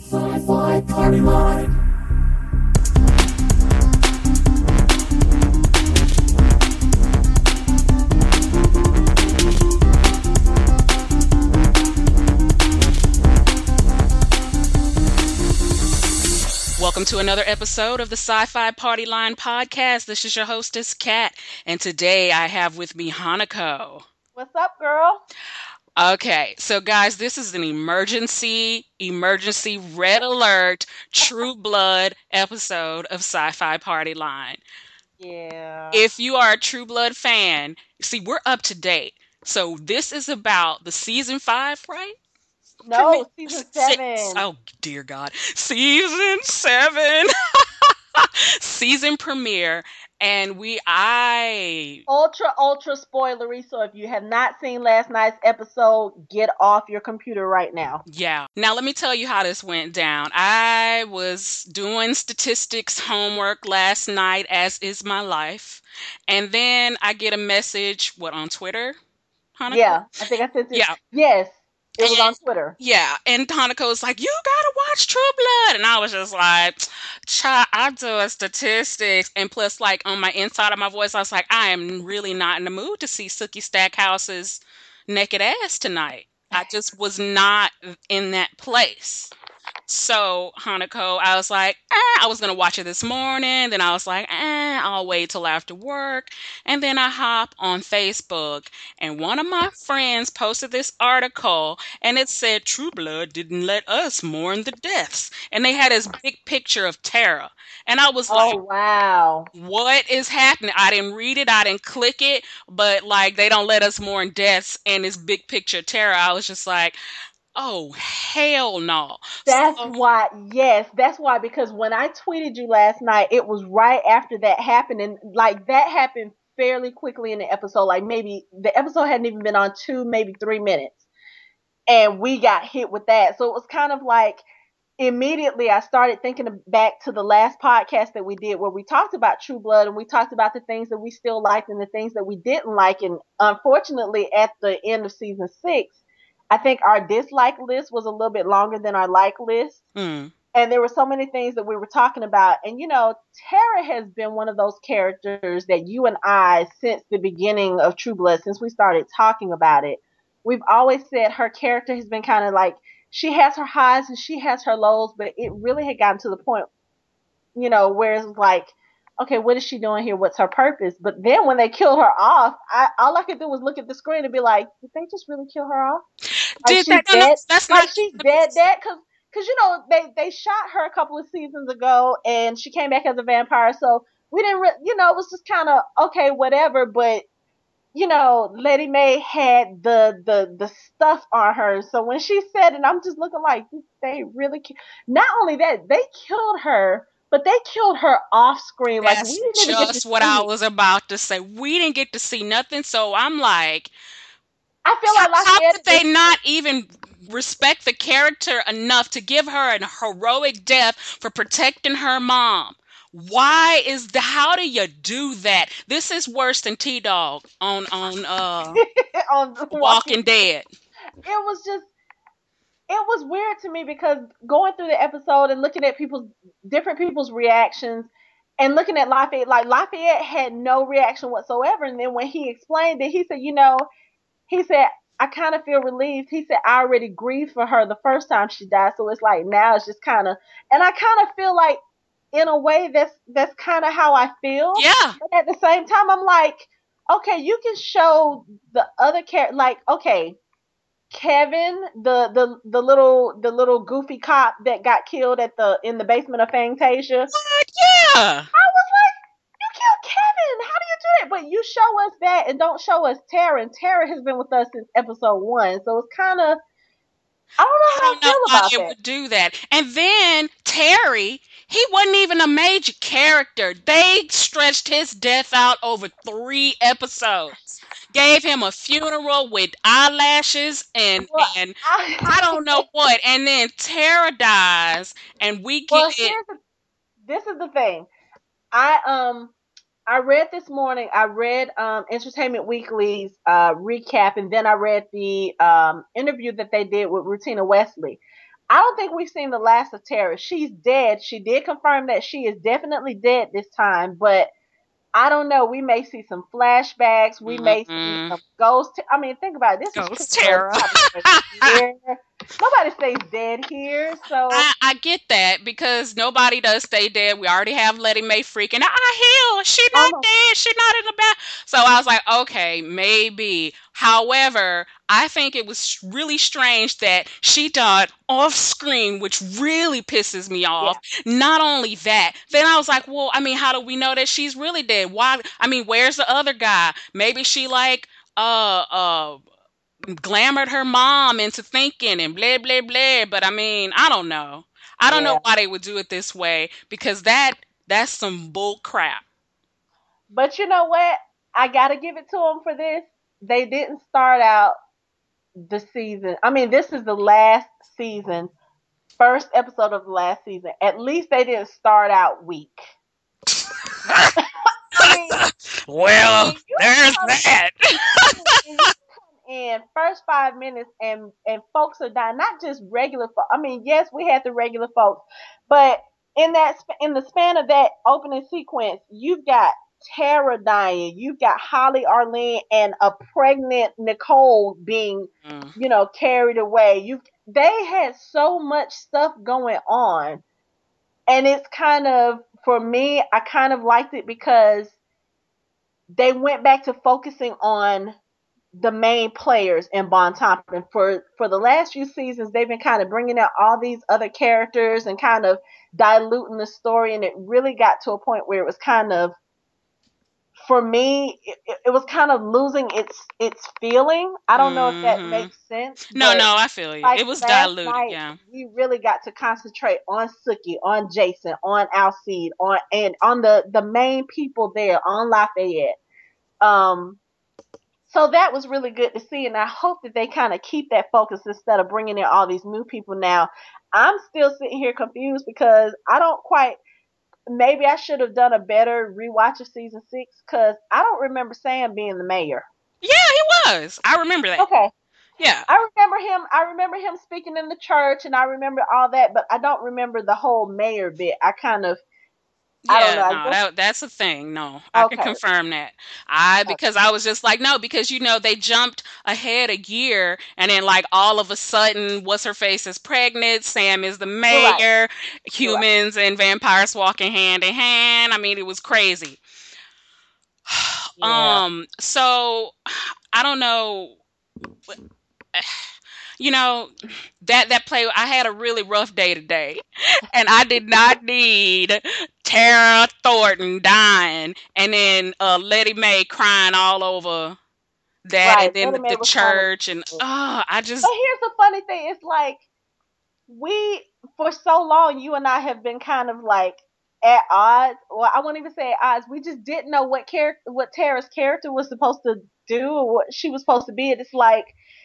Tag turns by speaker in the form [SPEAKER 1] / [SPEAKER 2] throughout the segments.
[SPEAKER 1] Sci-Fi Party Line.
[SPEAKER 2] Welcome to another episode of the Sci-Fi Party Line podcast. This is your hostess, Kat, and today I have with me Hanako.
[SPEAKER 3] What's up, girl?
[SPEAKER 2] Okay, so guys, this is an emergency red alert, true blood episode of Sci-Fi Party Line.
[SPEAKER 3] Yeah.
[SPEAKER 2] If you are a True Blood fan, see, we're up to date. So this is about the season 5, right? Premiere
[SPEAKER 3] No, season
[SPEAKER 2] 6.
[SPEAKER 3] 7.
[SPEAKER 2] Oh dear God, season 7. Season premiere, and I
[SPEAKER 3] Ultra spoilery. So if you have not seen last night's episode, get off your computer right now.
[SPEAKER 2] yeah. Now let me tell you how this went down. I was doing statistics homework last night, as is my life, and then I get a message. What, on Twitter, Hanukkah?
[SPEAKER 3] Yeah, I think I sent it.
[SPEAKER 2] Yeah.
[SPEAKER 3] Yes, it was
[SPEAKER 2] And
[SPEAKER 3] on Twitter.
[SPEAKER 2] yeah, and Hanukkah was like, "You gotta watch True Blood," and I was just like, "Child, I'm doing statistics." And plus, like on my inside of my voice, I was like, "I am really not in the mood to see Sookie Stackhouse's naked ass tonight." I just was not in that place. So, Hanako, I was like, I was going to watch it this morning. Then I was like, I'll wait till after work. And then I hop on Facebook, and one of my friends posted this article, and it said, True Blood didn't let us mourn the deaths. And they had this big picture of Tara. And I was
[SPEAKER 3] Oh,
[SPEAKER 2] like,
[SPEAKER 3] wow.
[SPEAKER 2] what is happening? I didn't read it, I didn't click it, but like they don't let us mourn deaths and this big picture of Tara. I was just like, oh, hell no.
[SPEAKER 3] That's
[SPEAKER 2] So,
[SPEAKER 3] why, yes, that's why, because when I tweeted you last night, it was right after that happened. And like that happened fairly quickly in the episode. Like maybe the episode hadn't even been on 2, maybe 3 minutes. And we got hit with that. So it was kind of like, immediately I started thinking back to the last podcast that we did where we talked about True Blood and we talked about the things that we still liked and the things that we didn't like. And unfortunately, at the end of season 6, I think our dislike list was a little bit longer than our like list.
[SPEAKER 2] mm,
[SPEAKER 3] And there were so many things that we were talking about. And, Tara has been one of those characters that you and I, since the beginning of True Blood, since we started talking about it, we've always said her character has been kind of like, she has her highs and she has her lows, but it really had gotten to the point, where it's like, okay, what is she doing here? What's her purpose? But then when they killed her off, all I could do was look at the screen and be like, did they just really kill her off? Like
[SPEAKER 2] did
[SPEAKER 3] she's
[SPEAKER 2] that? No, no,
[SPEAKER 3] dead?
[SPEAKER 2] that's
[SPEAKER 3] Like
[SPEAKER 2] not.
[SPEAKER 3] she's dead? Because they shot her a couple of seasons ago and she came back as a vampire. So we didn't, it was just kind of okay, whatever. But Lady Mae had the stuff on her. So when she said it, I'm just looking like, they really not only that, they killed her, but they killed her off screen. Like we
[SPEAKER 2] That's
[SPEAKER 3] didn't even get to
[SPEAKER 2] just what I
[SPEAKER 3] see.
[SPEAKER 2] was about to say. We didn't get to see nothing, so I'm like,
[SPEAKER 3] I feel like
[SPEAKER 2] how
[SPEAKER 3] Lafayette
[SPEAKER 2] could
[SPEAKER 3] is
[SPEAKER 2] they
[SPEAKER 3] just
[SPEAKER 2] not even respect the character enough to give her an heroic death for protecting her mom? Why is the how do you do that? This is worse than T Dog on
[SPEAKER 3] on Walking.
[SPEAKER 2] Walking Dead.
[SPEAKER 3] It was just it was weird to me because going through the episode and looking at different people's reactions and looking at Lafayette, like Lafayette had no reaction whatsoever. And then when he explained it, he said, he said, I kind of feel relieved. He said, I already grieved for her the first time she died. So it's like now it's just kind of, and I kind of feel like in a way that's kind of how I feel.
[SPEAKER 2] Yeah.
[SPEAKER 3] But at the same time, I'm like, okay, you can show the other character, like, okay, Kevin, the little goofy cop that got killed in the basement of Fantasia.
[SPEAKER 2] What? Yeah.
[SPEAKER 3] I was like, you killed Kevin. How do you do that? But you show us that and don't show us Tara. And Tara has been with us since episode 1, so it's kind of, I don't know
[SPEAKER 2] I
[SPEAKER 3] how I
[SPEAKER 2] don't know
[SPEAKER 3] feel
[SPEAKER 2] why
[SPEAKER 3] about
[SPEAKER 2] they
[SPEAKER 3] that.
[SPEAKER 2] would do that. And then Terry, he wasn't even a major character. They stretched his death out over 3 episodes. Gave him a funeral with eyelashes and
[SPEAKER 3] Well,
[SPEAKER 2] and I
[SPEAKER 3] I,
[SPEAKER 2] don't know what. And then Tara dies, and we get
[SPEAKER 3] well, this is the thing. I I read this morning. I read Entertainment Weekly's recap, and then I read the interview that they did with Rutina Wesley. I don't think we've seen the last of Tara. She's dead. She did confirm that she is definitely dead this time, but I don't know. We may see some flashbacks. We may see
[SPEAKER 2] Mm-mm.
[SPEAKER 3] some ghosts. I mean, think about it. This was
[SPEAKER 2] Ghost
[SPEAKER 3] True Blood
[SPEAKER 2] Tara.
[SPEAKER 3] probably for a year. Nobody stays dead here, so
[SPEAKER 2] I get that because nobody does stay dead. We already have Letty Mae freaking out. I heal. She not
[SPEAKER 3] almost
[SPEAKER 2] dead. She not in the back. So I was like, okay, maybe. However, I think it was really strange that she died off screen, which really pisses me
[SPEAKER 3] yeah,
[SPEAKER 2] off. Not only that, then I was like, well, I mean, how do we know that she's really dead? Why? I mean, where's the other guy? Maybe she like uh uh glamored her mom into thinking and blah blah blah. But I mean, I don't know. I don't know
[SPEAKER 3] yeah.
[SPEAKER 2] why they would do it this way because that's some bull crap.
[SPEAKER 3] But you know what? I gotta give it to them for this. They didn't start out the season. I mean, this is the last season, first episode of the last season. At least they didn't start out weak. I mean,
[SPEAKER 2] Well,
[SPEAKER 3] when you
[SPEAKER 2] there's
[SPEAKER 3] come
[SPEAKER 2] that.
[SPEAKER 3] and you come in first 5 minutes and folks are dying, not just regular folks. I mean, yes, we had the regular folks, but in the span of that opening sequence, you've got Tara dying, you've got Holly Arlene and a pregnant Nicole being,
[SPEAKER 2] Mm,
[SPEAKER 3] carried away. You They had so much stuff going on, and it's kind of, for me, I kind of liked it because they went back to focusing on the main players in Bon Thompson. For the last few seasons, they've been kind of bringing out all these other characters and kind of diluting the story, and it really got to a point where it was kind of, for me, it was kind of losing its feeling. I don't know if that
[SPEAKER 2] hmm
[SPEAKER 3] makes sense,
[SPEAKER 2] No,
[SPEAKER 3] but
[SPEAKER 2] no, I feel you.
[SPEAKER 3] like
[SPEAKER 2] It was
[SPEAKER 3] last
[SPEAKER 2] diluted.
[SPEAKER 3] night,
[SPEAKER 2] Yeah.
[SPEAKER 3] we really got to concentrate on Suki, on Jason, on Alcide, on the main people there, on Lafayette. Um, so that was really good to see, and I hope that they kind of keep that focus instead of bringing in all these new people now. I'm still sitting here confused because I don't quite. Maybe I should have done a better rewatch of season 6 because I don't remember Sam being the mayor.
[SPEAKER 2] Yeah, he was. I remember that.
[SPEAKER 3] Okay,
[SPEAKER 2] Yeah.
[SPEAKER 3] I remember him. I remember him speaking in the church, and I remember all that, but I don't remember the whole mayor bit. I kind of, I don't know.
[SPEAKER 2] Yeah,
[SPEAKER 3] I
[SPEAKER 2] no,
[SPEAKER 3] guess
[SPEAKER 2] that's a thing. No, I can
[SPEAKER 3] okay.
[SPEAKER 2] confirm that. I
[SPEAKER 3] Okay.
[SPEAKER 2] because I was just like, no, because they jumped ahead a year and then like all of a sudden what's her face is pregnant, Sam is the
[SPEAKER 3] You're right.
[SPEAKER 2] mayor,
[SPEAKER 3] You're right.
[SPEAKER 2] humans and vampires walking hand in hand. I mean, it was crazy.
[SPEAKER 3] Yeah.
[SPEAKER 2] So I don't know. You know, that play I had a really rough day today and I did not need Tara Thornton dying and then Letty Mae crying all over that and
[SPEAKER 3] Right.
[SPEAKER 2] then
[SPEAKER 3] Little
[SPEAKER 2] the
[SPEAKER 3] May was kind of.
[SPEAKER 2] church and I
[SPEAKER 3] But
[SPEAKER 2] just
[SPEAKER 3] here's the funny thing: it's like we, for so long, you and I have been kind of like at odds. Well, I won't even say at odds. We just didn't know what Tara's character was supposed to do, or what she was supposed to be. And it's like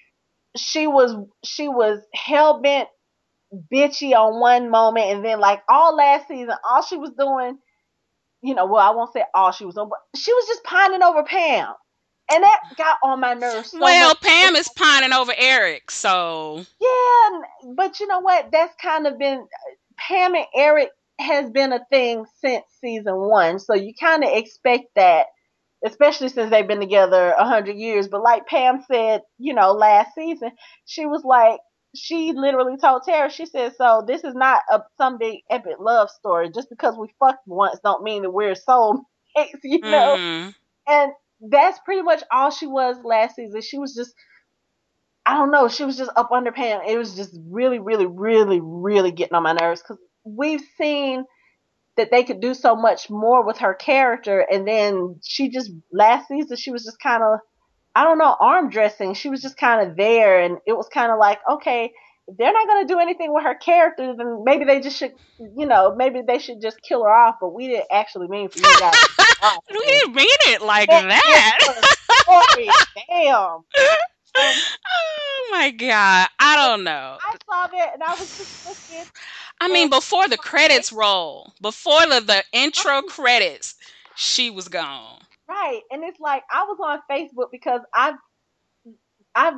[SPEAKER 3] she was hell bent bitchy on one moment, and then like all last season, all she was doing, well, I won't say all she was doing, but she was just pining over Pam, and that got on my nerves so much.
[SPEAKER 2] well, Pam is pining over Eric, so
[SPEAKER 3] Yeah, but you know what? That's kind of been, Pam and Eric has been a thing since season 1, so you kind of expect that, especially since they've been together 100 years. But like Pam said, last season, she was like, she literally told Tara, she said, "So this is not some big epic love story. Just because we fucked once, don't mean that we're soulmates, you know."
[SPEAKER 2] mm-hmm.
[SPEAKER 3] And that's pretty much all she was last season. She was just, I don't know. She was just up under Pam. It was just really, really, really, really getting on my nerves because we've seen that they could do so much more with her character, and then she just, last season, she was just kind of, I don't know, arm dressing. She was just kind of there, and it was kind of like, okay, if they're not going to do anything with her character, then maybe they just should, maybe they should just kill her off. But we didn't actually mean for you guys to kill her off. I
[SPEAKER 2] We
[SPEAKER 3] mean,
[SPEAKER 2] didn't mean it like
[SPEAKER 3] that is
[SPEAKER 2] that.
[SPEAKER 3] her story. Damn. Um,
[SPEAKER 2] Oh my god, I don't know.
[SPEAKER 3] I saw that and I was just looking,
[SPEAKER 2] I mean,
[SPEAKER 3] and
[SPEAKER 2] before the
[SPEAKER 3] on Facebook,
[SPEAKER 2] credits roll, before the intro credits, she was gone.
[SPEAKER 3] right, and it's like I was on Facebook because I've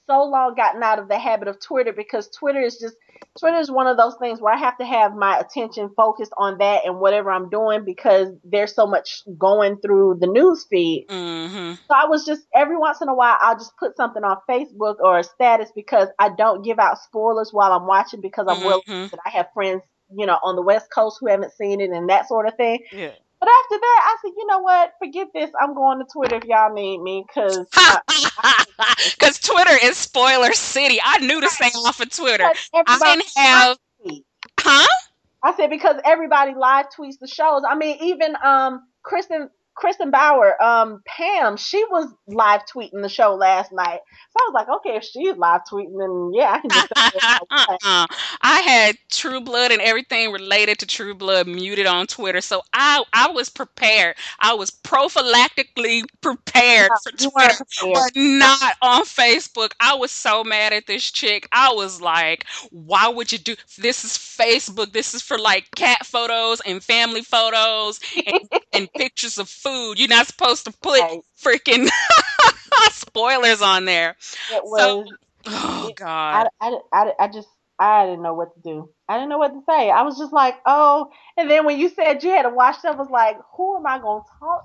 [SPEAKER 3] so long gotten out of the habit of Twitter because Twitter is one of those things where I have to have my attention focused on that and whatever I'm doing because there's so much going through the news feed.
[SPEAKER 2] Mm-hmm.
[SPEAKER 3] So I was just every once in a while I'll just put something on Facebook or a status because I don't give out spoilers while I'm watching because I'm real
[SPEAKER 2] Mm-hmm.
[SPEAKER 3] that I have friends, on the West Coast who haven't seen it and that sort of thing.
[SPEAKER 2] Yeah.
[SPEAKER 3] But after that, I said, you know what? Forget this. I'm going to Twitter if y'all need me because
[SPEAKER 2] Because Twitter is spoiler city. I knew to stay off of Twitter. I
[SPEAKER 3] everybody
[SPEAKER 2] didn't have,
[SPEAKER 3] tweets.
[SPEAKER 2] huh?
[SPEAKER 3] I said because everybody live tweets the shows. I mean, even Kristen Bauer, Pam, she was live tweeting the show last night. So I was like, okay, if she's live tweeting, then yeah, I can just say what I want.
[SPEAKER 2] I had True Blood and everything related to True Blood muted on Twitter, so I was prepared. I was prophylactically prepared
[SPEAKER 3] No,
[SPEAKER 2] for
[SPEAKER 3] you
[SPEAKER 2] Twitter,
[SPEAKER 3] weren't prepared.
[SPEAKER 2] but not on Facebook. I was so mad at this chick. I was like, "Why would you do this? Is Facebook? This is for like cat photos and family photos and pictures of food. You're not supposed to put
[SPEAKER 3] Right.
[SPEAKER 2] freaking spoilers on there."
[SPEAKER 3] It
[SPEAKER 2] So,
[SPEAKER 3] was.
[SPEAKER 2] oh
[SPEAKER 3] It,
[SPEAKER 2] God.
[SPEAKER 3] I just I didn't know what to do. I didn't know what to say. I was just like, oh. And then when you said you had to watch, I was like, who am I gonna talk?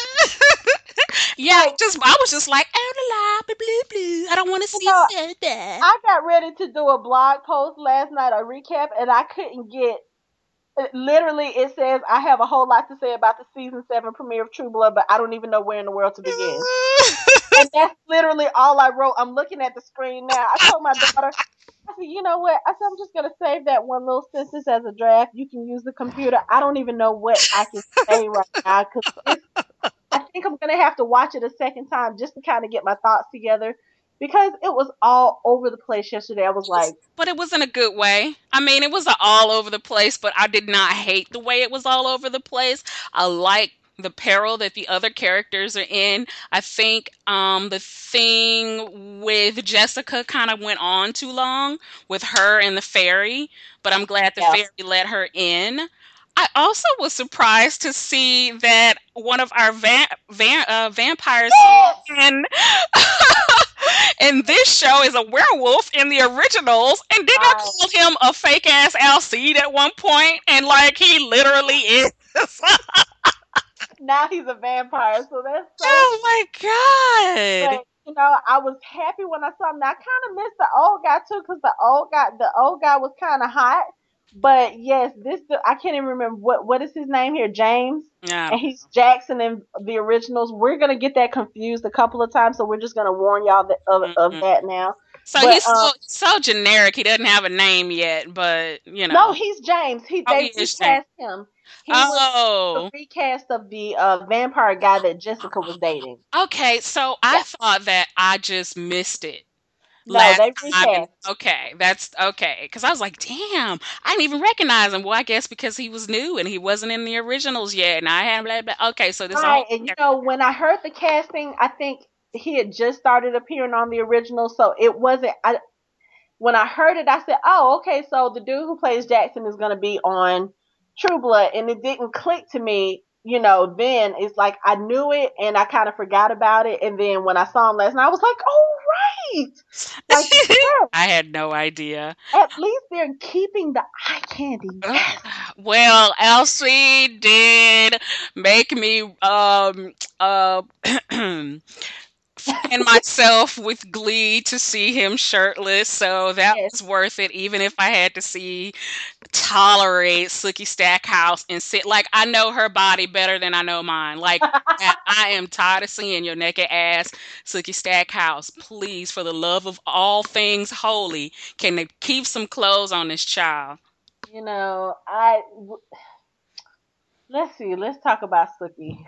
[SPEAKER 2] Yeah,
[SPEAKER 3] Like,
[SPEAKER 2] I was just like, oh la la, blue blue. I don't want to
[SPEAKER 3] you
[SPEAKER 2] see
[SPEAKER 3] know,
[SPEAKER 2] so bad.
[SPEAKER 3] I got ready to do a blog post last night, a recap, and I couldn't get. Literally, it says I have a whole lot to say about the season 7 premiere of True Blood, but I don't even know where in the world to begin. And that's literally all I wrote. I'm looking at the screen now. I told my daughter, I said, you know what? I said, I'm just going to save that one little sentence as a draft. You can use the computer. I don't even know what I can say right now because I think I'm going to have to watch it a second time just to kind of get my thoughts together because it was all over the place yesterday. I was like,
[SPEAKER 2] But it was in a good way. I mean, it was all over the place, but I did not hate the way it was all over the place. I like the peril that the other characters are in. I think the thing with Jessica kind of went on too long with her and the fairy, but I'm glad the
[SPEAKER 3] yeah.
[SPEAKER 2] fairy let her in. I also was surprised to see that one of our vampires
[SPEAKER 3] Yes!
[SPEAKER 2] in and this show is a werewolf in the originals, and didn't I
[SPEAKER 3] Right.
[SPEAKER 2] call him a fake ass Alcide at one point? And like he literally is.
[SPEAKER 3] Now he's a vampire, so that's so.
[SPEAKER 2] Oh my god!
[SPEAKER 3] But I was happy when I saw him. Now, I kind of missed the old guy too, because the old guy was kind of hot. But yes, I can't even remember what is his name here, James,
[SPEAKER 2] Yeah.
[SPEAKER 3] and he's Jackson in the originals. We're gonna get that confused a couple of times, so we're just gonna warn y'all of
[SPEAKER 2] Mhm.
[SPEAKER 3] that now.
[SPEAKER 2] So
[SPEAKER 3] But
[SPEAKER 2] he's so generic. He doesn't have a name yet, but
[SPEAKER 3] no, he's James.
[SPEAKER 2] oh, he
[SPEAKER 3] They
[SPEAKER 2] is James.
[SPEAKER 3] recast him. He was the
[SPEAKER 2] Oh,
[SPEAKER 3] recast of the vampire guy that Jessica was dating.
[SPEAKER 2] okay. So I
[SPEAKER 3] Yeah,
[SPEAKER 2] thought that I just missed it
[SPEAKER 3] no,
[SPEAKER 2] last
[SPEAKER 3] they
[SPEAKER 2] time. And
[SPEAKER 3] recast.
[SPEAKER 2] okay, that's okay. Because I was like, damn, I didn't even recognize him. Well, I guess because he was new and he wasn't in the originals yet, and I had blah blah. Okay, so this
[SPEAKER 3] Right,
[SPEAKER 2] whole
[SPEAKER 3] and when I heard the casting, I think he had just started appearing on the original, so it wasn't. When I heard it, I said, "Oh, okay, so the dude who plays Jackson is going to be on True Blood," and it didn't click to me. Then it's like I knew it and I kind of forgot about it, and then when I saw him last night, I was like, "Oh, right!" Like, yes,
[SPEAKER 2] I had no idea.
[SPEAKER 3] at least they're keeping the eye candy.
[SPEAKER 2] Ugh.
[SPEAKER 3] Yes.
[SPEAKER 2] Well, Elsie did make me fan myself with glee to see him shirtless, so that
[SPEAKER 3] Yes.
[SPEAKER 2] was worth it, even if I had to tolerate Sookie Stackhouse and sit like I know her body better than I know mine. Like I am tired of seeing your naked ass, Sookie Stackhouse. Please, for the love of all things holy, can they keep some clothes on this child?
[SPEAKER 3] I let's see. Let's talk about Sookie.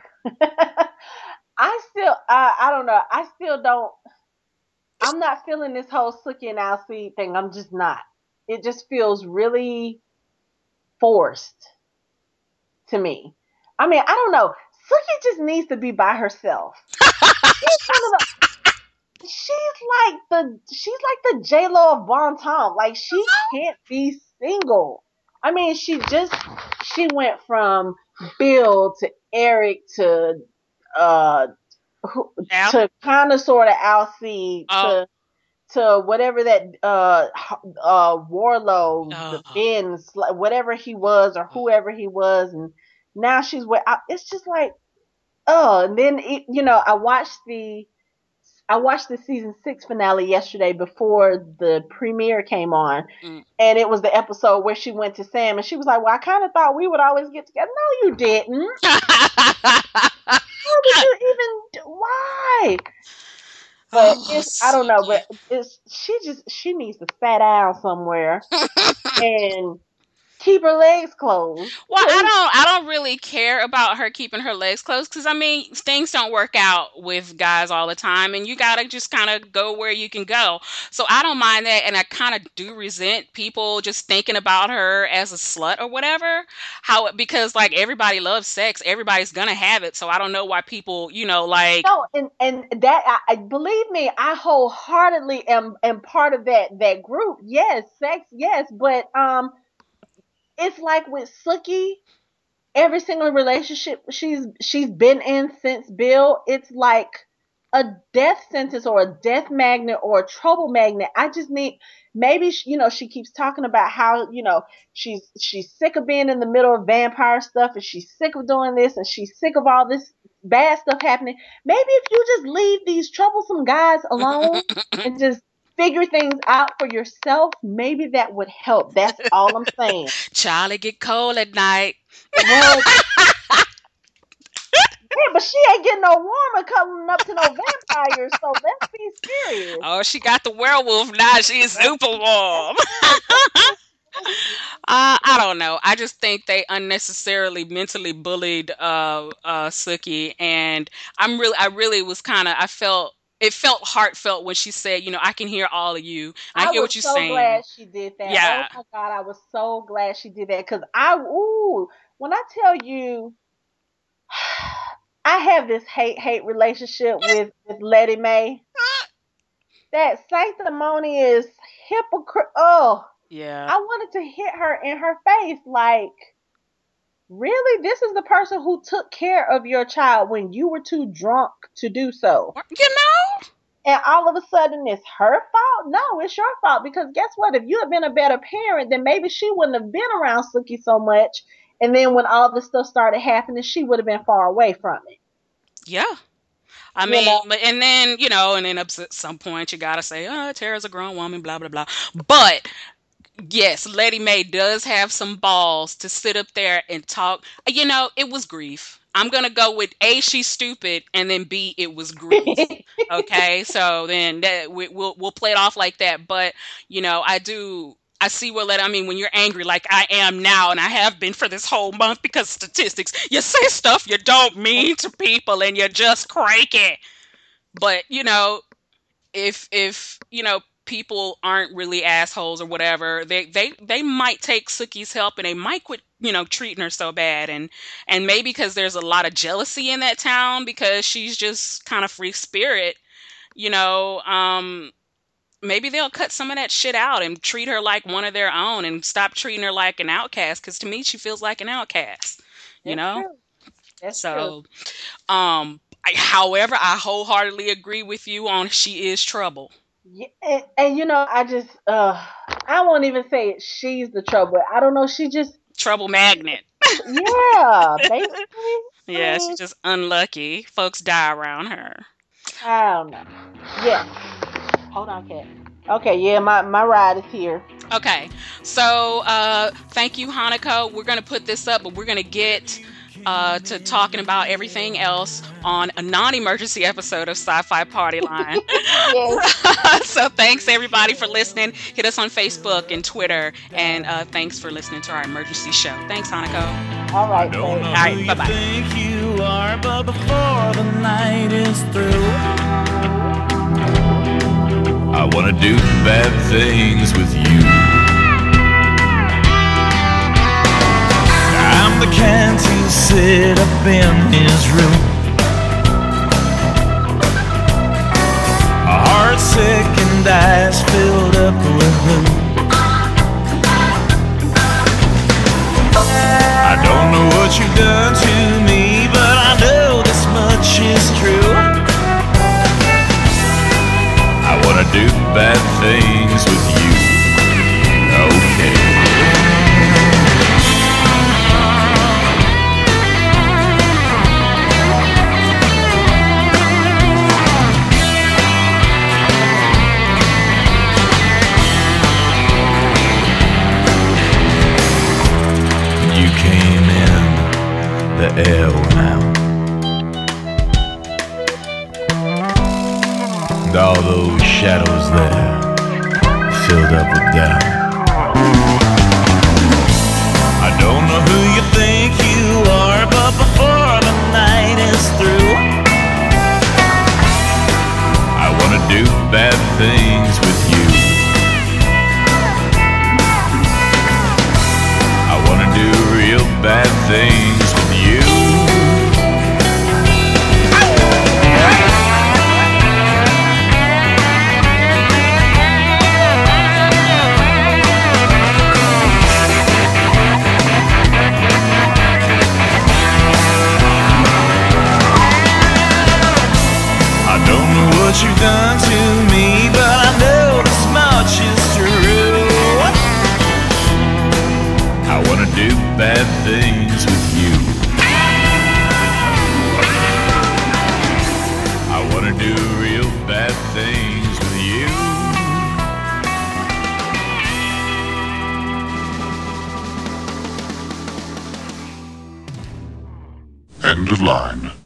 [SPEAKER 3] I don't know. I still don't. I'm not feeling this whole Sookie and Alcide thing. I'm just not. It just feels really forced to me. I mean, I don't know. Sookie just needs to be by herself. She's one of she's like the J Lo of Bon Tom. Like she can't be single. I mean, she went from Bill to Eric uh
[SPEAKER 2] Al?
[SPEAKER 3] to kind of sort of Alcide
[SPEAKER 2] Oh,
[SPEAKER 3] to to whatever that Warlow, the
[SPEAKER 2] Oh.
[SPEAKER 3] Benz, whatever he was or whoever he was, and now she's with. It's just like, oh, and then I watched the season 6 finale yesterday before the premiere came on,
[SPEAKER 2] Mm.
[SPEAKER 3] and it was the episode where she went to Sam, and she was like, "Well, I kind of thought we would always get together." No, you didn't. How did you even? Why? But
[SPEAKER 2] Oh,
[SPEAKER 3] it's I don't know,
[SPEAKER 2] Suki.
[SPEAKER 3] but she needs to sit down somewhere and keep her legs closed,
[SPEAKER 2] Well,
[SPEAKER 3] please.
[SPEAKER 2] I don't really care about her keeping her legs closed because I mean things don't work out with guys all the time, and you gotta just kind of go where you can go. So I don't mind that, and I kind of do resent people just thinking about her as a slut or whatever. Because like everybody loves sex, everybody's gonna have it. So I don't know why people, like
[SPEAKER 3] No, and that I believe me, I wholeheartedly am part of that group. Yes, sex, yes, but it's like with Sookie, every single relationship she's been in since Bill, it's like a death sentence or a death magnet or a trouble magnet. I just need maybe she keeps talking about how she's sick of being in the middle of vampire stuff, and she's sick of doing this, and she's sick of all this bad stuff happening. Maybe if you just leave these troublesome guys alone and just figure things out for yourself, maybe that would help. That's all I'm saying.
[SPEAKER 2] Charlie get cold at night.
[SPEAKER 3] Well, yeah, but she ain't getting no warmer cuddling up to no vampires, so let's be serious.
[SPEAKER 2] Oh, she got the werewolf now. She's super warm.
[SPEAKER 3] Let's-
[SPEAKER 2] I don't know. I just think they unnecessarily mentally bullied Suki, and I really was kind of I felt it felt heartfelt when she said, I can hear all of you. I
[SPEAKER 3] I
[SPEAKER 2] hear
[SPEAKER 3] was
[SPEAKER 2] what you're
[SPEAKER 3] so
[SPEAKER 2] saying.
[SPEAKER 3] glad she did that. Oh
[SPEAKER 2] Yeah.
[SPEAKER 3] my God, I was so glad she did that because when I tell you, I have this hate relationship with Letty Mae. That sanctimonious hypocrite. Oh,
[SPEAKER 2] Yeah.
[SPEAKER 3] I wanted to hit her in her face. Like, really? This is the person who took care of your child when you were too drunk to do so.
[SPEAKER 2] You know?
[SPEAKER 3] And all of a sudden it's her fault? No, it's your fault. Because guess what? If you had been a better parent, then maybe she wouldn't have been around Sookie so much. And then when all this stuff started happening, she would have been far away from it.
[SPEAKER 2] Yeah. I
[SPEAKER 3] You
[SPEAKER 2] mean,
[SPEAKER 3] know?
[SPEAKER 2] and then at some point you gotta say, oh, Tara's a grown woman, blah blah blah. But yes, Letty Mae does have some balls to sit up there and talk. It was grief. I'm gonna go with A, she's stupid, and then B, it was grief. Okay, so then we'll play it off like that. But I see where I mean, when you're angry like I am now, and I have been for this whole month because statistics, you say stuff you don't mean to people, and you're just cranky. But if people aren't really assholes or whatever, they might take Sookie's help, and they might quit treating her so bad, and maybe because there's a lot of jealousy in that town because she's just kind of free spirit, you know um maybe they'll cut some of that shit out and treat her like one of their own and stop treating her like an outcast, because to me she feels like an outcast you
[SPEAKER 3] That's
[SPEAKER 2] know
[SPEAKER 3] true. That's true.
[SPEAKER 2] so however, I wholeheartedly agree with you on she is trouble.
[SPEAKER 3] Yeah, and I just I won't even say it, she's the trouble. I don't know. She just
[SPEAKER 2] Trouble magnet.
[SPEAKER 3] yeah, basically. I
[SPEAKER 2] Yeah,
[SPEAKER 3] mean,
[SPEAKER 2] she's just unlucky. Folks die around her.
[SPEAKER 3] I don't know. Yeah. Hold on, Kat. Okay, yeah, my ride is here.
[SPEAKER 2] Okay, so thank you, Hanako. We're gonna put this up, but we're gonna get to talking about everything else on a non-emergency episode of Sci-Fi Party Line.
[SPEAKER 3] Yes.
[SPEAKER 2] So thanks everybody for listening. Hit us on Facebook and Twitter, and thanks for listening to our emergency show. Thanks, Hanako.
[SPEAKER 3] All right.
[SPEAKER 4] Don't know
[SPEAKER 3] thanks.
[SPEAKER 2] All right,
[SPEAKER 4] who you
[SPEAKER 2] bye-bye.
[SPEAKER 4] think you are, but before the night is through, I wanna do bad things with you. I'm the cat who sit up in his room, a heart sick and eyes filled up with blue. I don't know what you've done to me, but I know this much is true. I wanna do bad bad things with you. I don't know what you've done to me, but I know this much is true. I wanna do bad things with you. I wanna do real bad things with you.
[SPEAKER 1] End of line.